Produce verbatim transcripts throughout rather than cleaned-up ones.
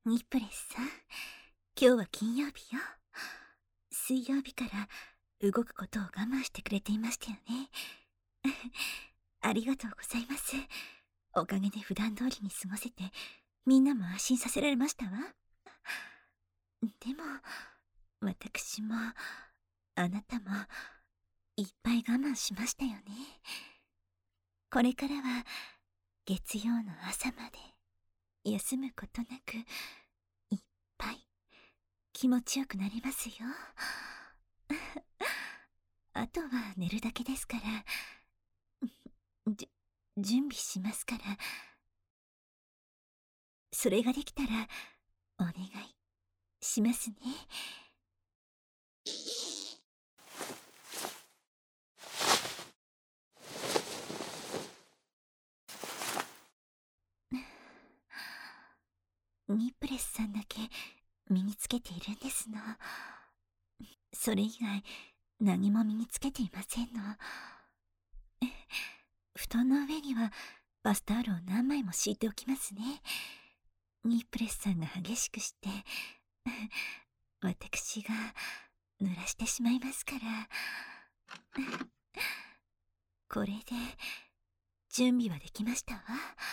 ニプレスさん、今日は金曜日よ。水曜日から動くことを我慢してくれていましたよね。ありがとうございます。おかげで普段通りに過ごせて、みんなも安心させられましたわ。でも、私も、あなたも、いっぱい我慢しましたよね。これからは、月曜の朝まで、休むことなく、いっぱい、気持ちよくなりますよ。あとは寝るだけですから、じ、準備しますから、それができたら、お願いしますね。ニプレスさんだけ身につけているんですの。それ以外何も身につけていませんの。布団の上にはバスタオルを何枚も敷いておきますね。ニプレスさんが激しくして私が濡らしてしまいますからこれで準備はできましたわ。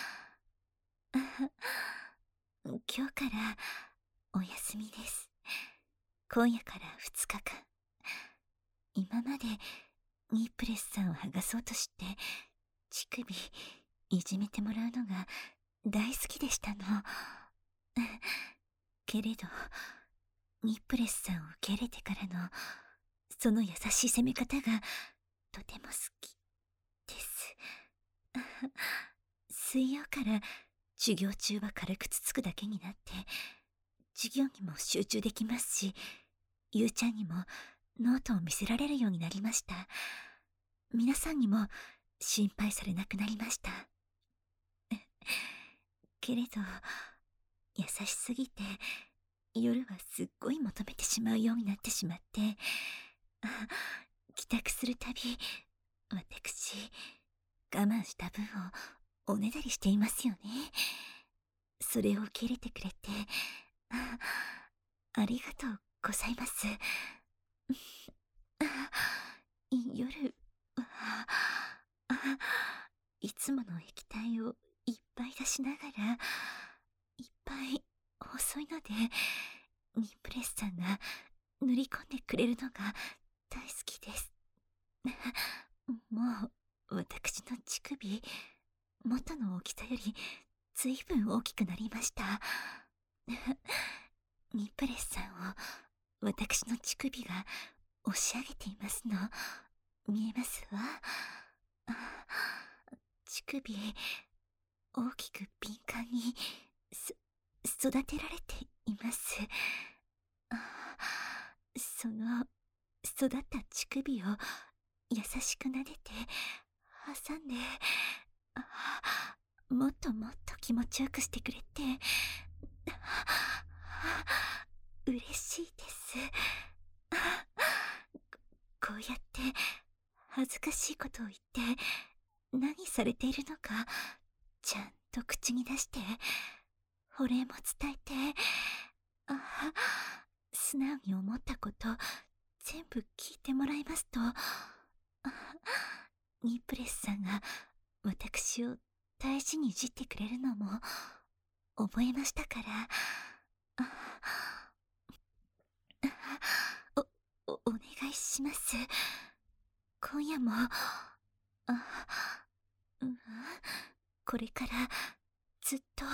今日からお休みです。今夜からふつかかん。今までニプレスさんを剥がそうとして乳首いじめてもらうのが大好きでしたの。けれどニプレスさんを受け入れてからのその優しい攻め方がとても好きです。水曜から授業中は軽くつつくだけになって授業にも集中できますし、ゆうちゃんにもノートを見せられるようになりました。皆さんにも心配されなくなりました。けれど優しすぎて夜はすっごい求めてしまうようになってしまって、帰宅するたび私我慢した分をおねだりしていますよね。それを受け入れてくれてありがとうございます。夜いつもの液体をいっぱい出しながらいっぱい細いのでニプレスさんが塗り込んでくれるのが大好きです。もう私の乳首元の大きさよりずいぶん大きくなりました。ニプレスさんを私の乳首が押し上げていますの見えますわ。乳首大きく敏感にす育てられています。その育った乳首を優しく撫でて挟んでもっともっと気持ちよくしてくれて嬉しいです。こうやって恥ずかしいことを言って何されているのかちゃんと口に出してお礼も伝えて素直に思ったこと全部聞いてもらいますとニプレスさんが私を大事にいじってくれるのも覚えましたから、お、お、お願いします。今夜も、あ、うん、これからずっと、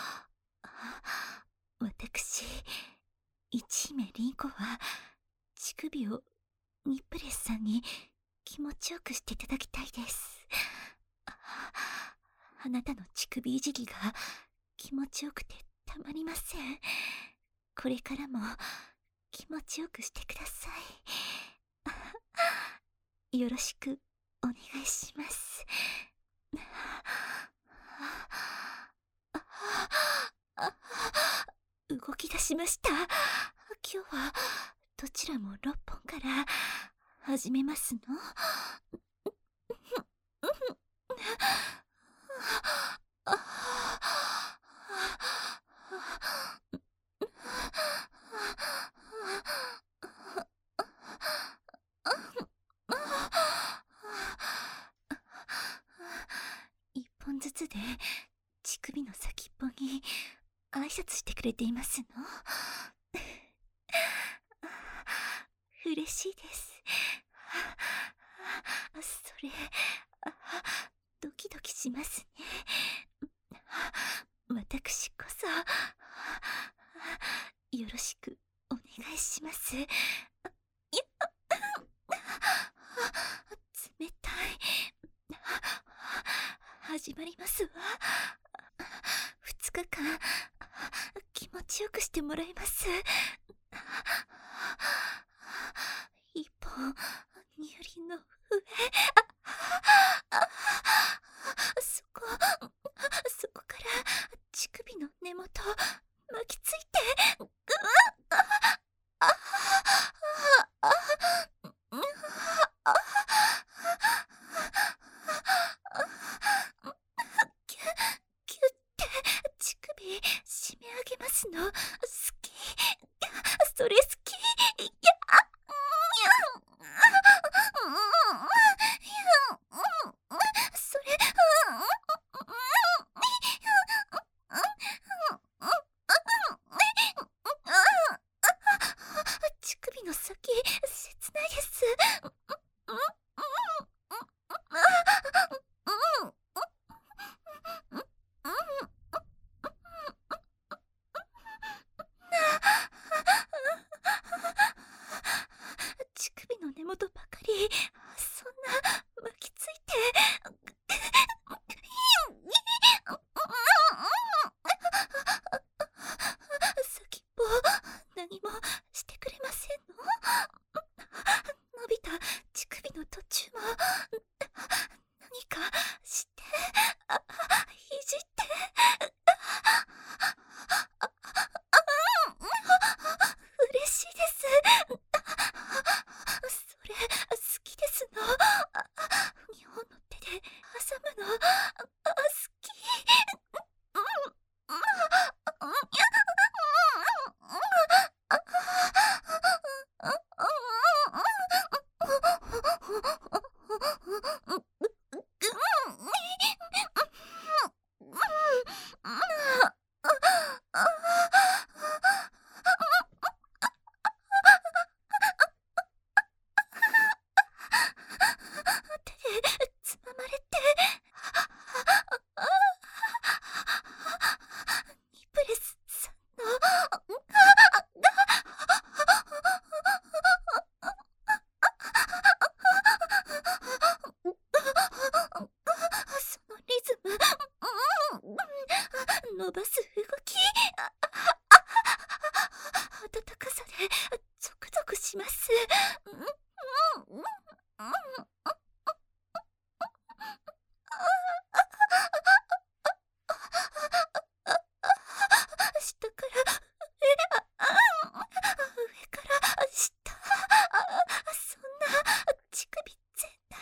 私、一姫凛子は乳首をニプレスさんに気持ちよくしていただきたいです。あなたの乳首いじりが気持ちよくてたまりません。これからも気持ちよくしてください。よろしくお願いします。動き出しました。今日はどちらもろっぽんから始めますの。 乳首の先っぽに挨拶してくれていますの。嬉しいです。それ、ドキドキしますね。私こそよろしくお願いします。や冷たい。始まりますわ。二日間気持ちよくしてもらいます。一本乳輪の上、そこそこから乳首の根元巻きついて、うわキュッキュッて乳首締め上げますの。好き、それ好き。いやそれ乳首の先切ないです。乳首の根元ばかりそんな巻きついて。先っぽ何もしてくれませんの？伸びた乳首の途中も何かしていじって。嬉しいです。それ好きですの。にほんの手で挟むの好き。手でつままれて。ニプレスさんのそのリズム、伸ばす動き、温かさでゾクゾクします。下から上から下、そんな乳首全体。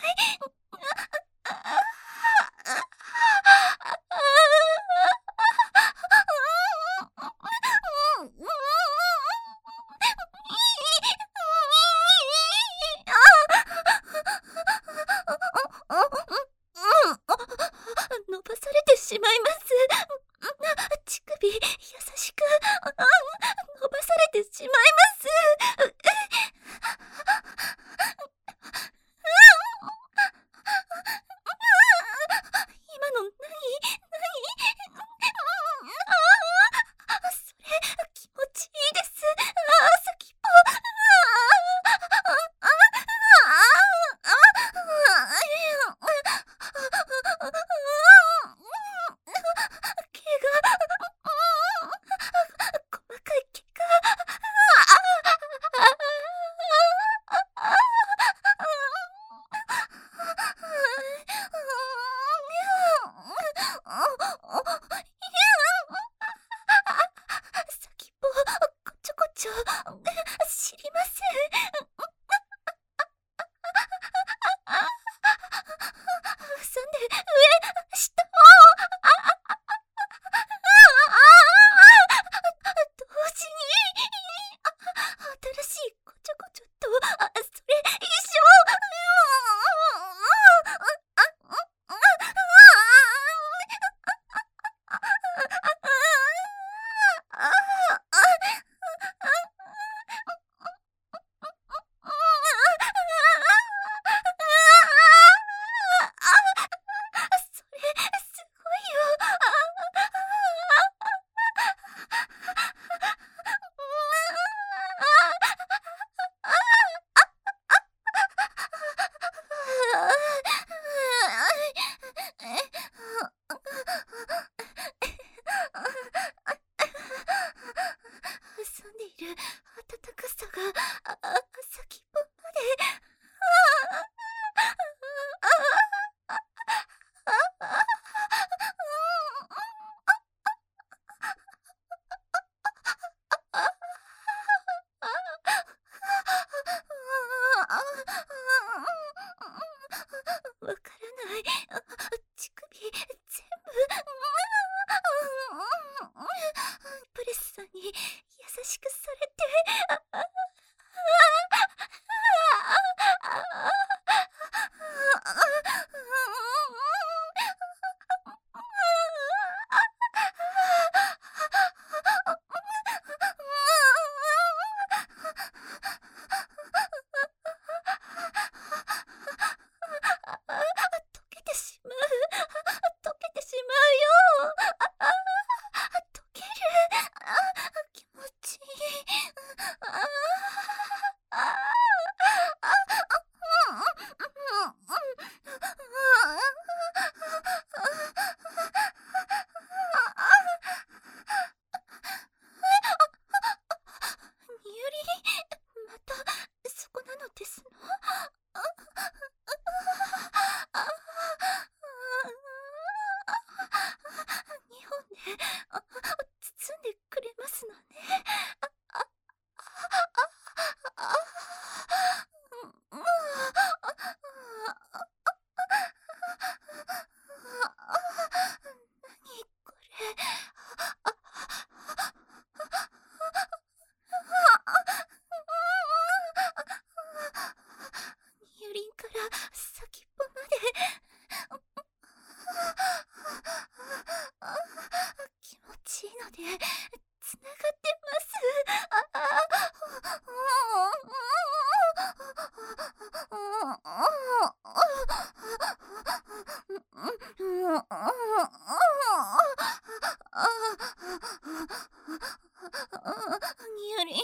にやり。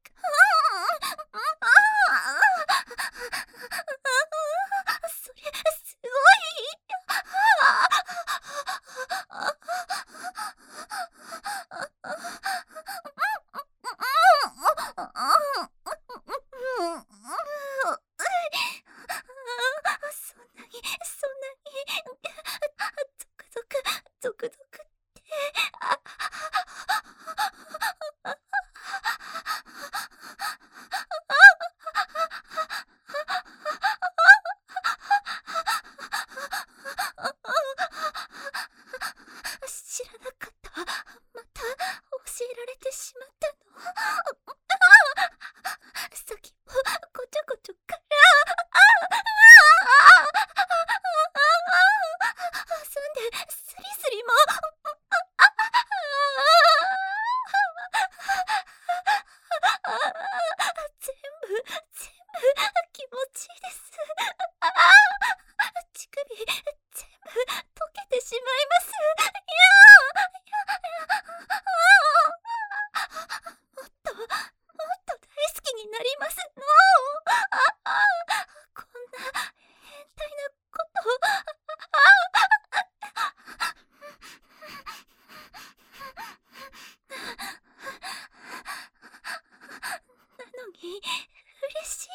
それすごい。そんなにそんなにゾクゾクゾクゾクって。知らなかった。また教えられてしまったの。先もこちょこちょから遊んでスリスリも全部全部気持ちいいです。乳首全部溶けてしまいます。もっともっと大好きになりますの。こんな変態なことを。なのに嬉しい。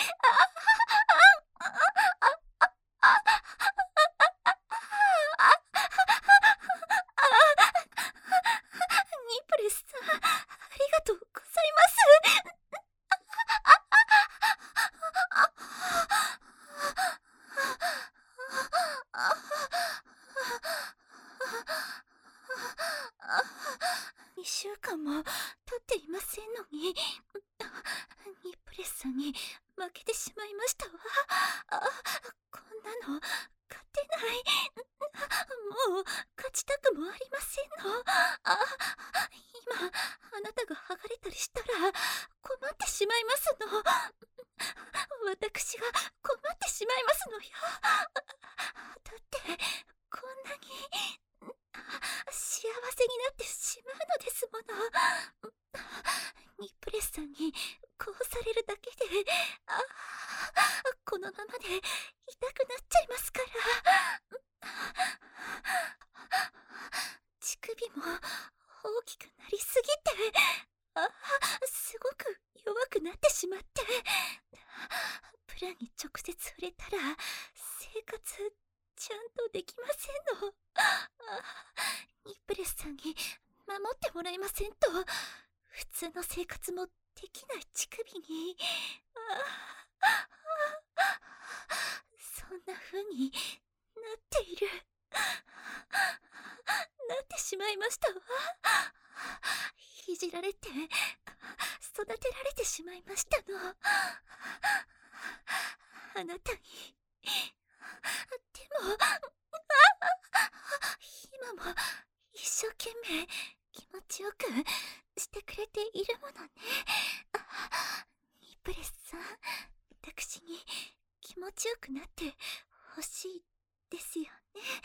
ニプレスさん、ありがとうございます。にしゅうかんも経っていませんのに、ニプレスさんに負けてしまいましたわ。あ、こんなの勝てない。もう勝ちたくもありませんの。あ、今あなたが剥がれたりしたら困ってしまいますの。私が困ってしまいますのよ。だってこんなに幸せになってしまうのですもの。ニプレスさんにこうされるだけで、あ、このままで痛くなっちゃいますから。乳首も大きくなりすぎて、あ、すごく弱くなってしまって、プラに直接触れたら生活ちゃんとできませんの。ニプレスさんに守ってもらえませんと普通の生活もできない乳首に、そんな風になっている。なってしまいましたわ。いじられて育てられてしまいましたの。あなたに。でも今も一生懸命気持ちよくしてくれているものね。ニプレスさん、私に気持ちよくなってほしいですよね。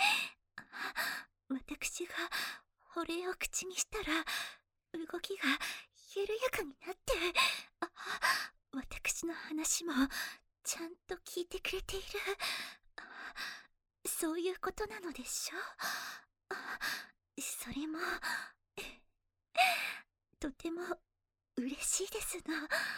私がお礼を口にしたら動きが緩やかになって、あ、私の話もちゃんと聞いてくれている。そういうことなのでしょ。それもとても嬉しいですの。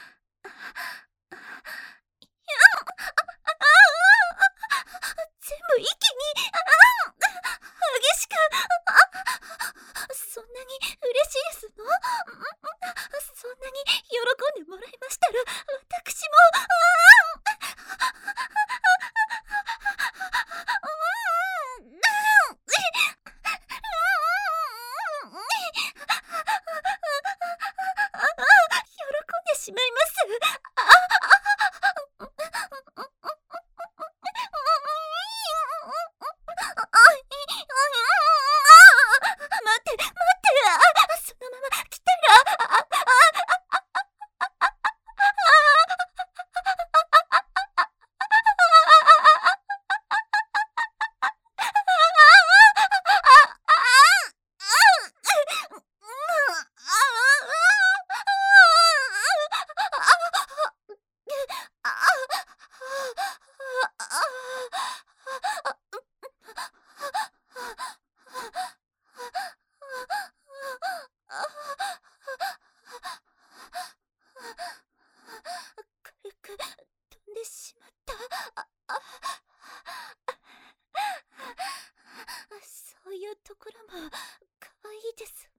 全部一気に激しく。そんなに嬉しいですの。そんなに喜んでもらいましたら私も。喜んでしまいます。あ、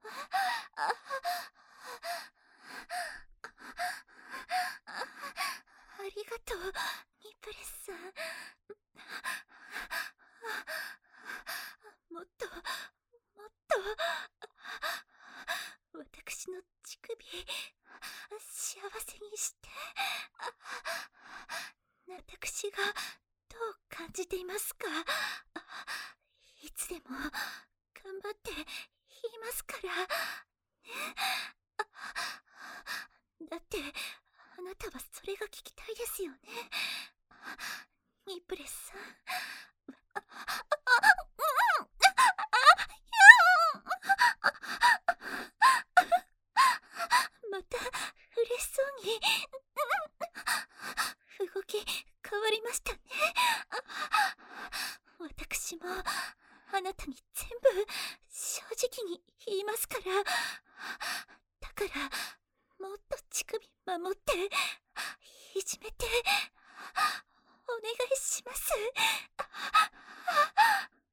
あありがとう、ニプレスさん。もっと、もっと、私の乳首、幸せにして。私がどう感じていますか？いつでも頑張って言いますから。ね。だって、あなたはそれが聞きたいですよね。ニプレスさん。また嬉しそうに動き変わりましたね。私もあなたに全部正直に言いますから。だからもっと乳首守っていじめてお願いします。